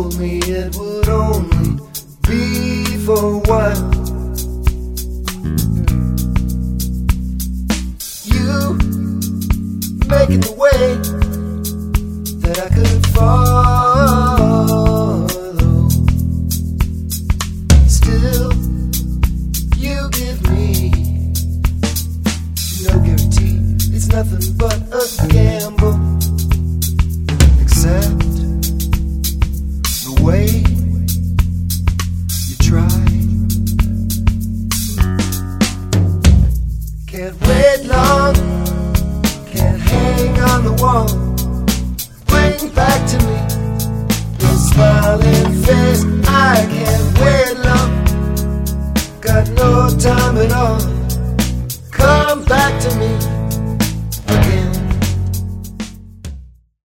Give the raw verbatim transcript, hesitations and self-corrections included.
told me it would only be for a while. You making the way that I could follow. Still, you give me no guarantee. It's nothing but a gamble. Except the way you try. Can't wait long, can't hang on the wall. Bring back to me your smiling face. I can't wait long, got no time at all. Come back to me.